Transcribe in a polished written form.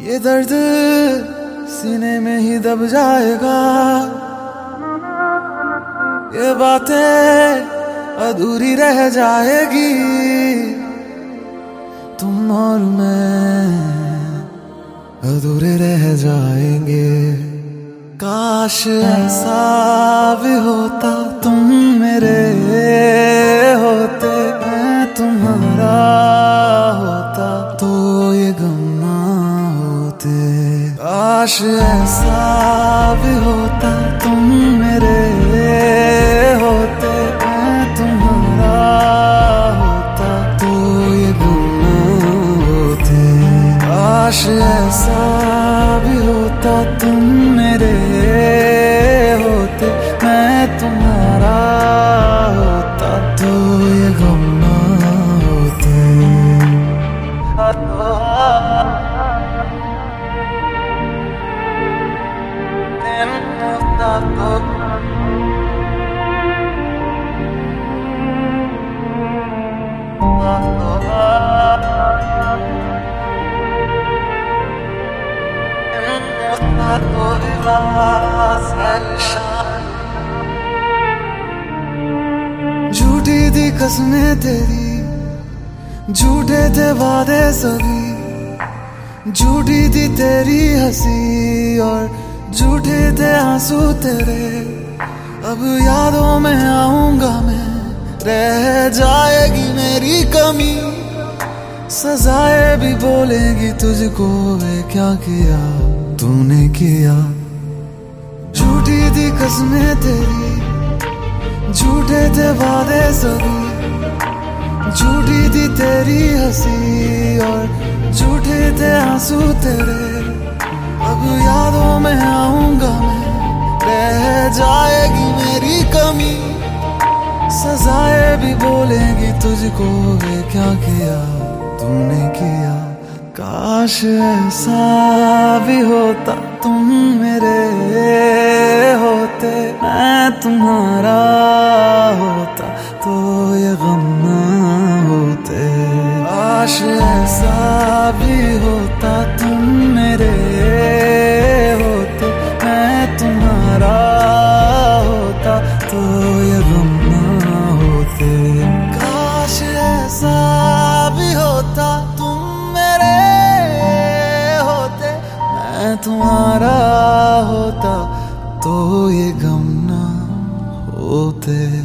ये दर्द सीने में ही दब जाएगा, ये बातें अधूरी रह जाएगी। तुम और मैं अधूरे रह जाएंगे। काश ऐसा भी होता, तुम मेरे होते, मैं तुम्हारा होता, तो ये गम ना होते। काश ऐसा भी होता, तुम मेरे होते, मैं तुम्हारा होता, तो ये गम ना होते। काश ऐसा भी होता, तुम मेरे होते, मैं तुम्हारा होता, तो ये गम ना होते। झूठी थी कसमें तेरी, झूठे थे वादे सभी, झूठी थी तेरी हंसी और झूठे थे आंसू तेरे। अब यादों में आऊंगा मैं, रह जाएगी मेरी कमी, सजाएं भी बोलेगी तुझको, वे क्या किया तूने किया। झूठी थी कसमें तेरी, झूठे थे वादे सभी, झूठी थी तेरी हंसी और झूठे थे आंसू तेरे। अब यादों में आऊंगा मैं, रह जाएगी मेरी कमी, सजाएं भी बोलेगी तुझको, वे क्या किया तूने किया। काश ऐसा भी होता, तुम मेरे होते, मैं तुम्हारा होता, तो ये गम ना होते। काश ऐसा भी होता, तुम मेरे होते, मैं तुम्हारा होता, तो ये गम ना होते। काश ऐसा भी होता, तुम मेरे होते, मैं तुम्हारा होता, तो ये गम ना होते।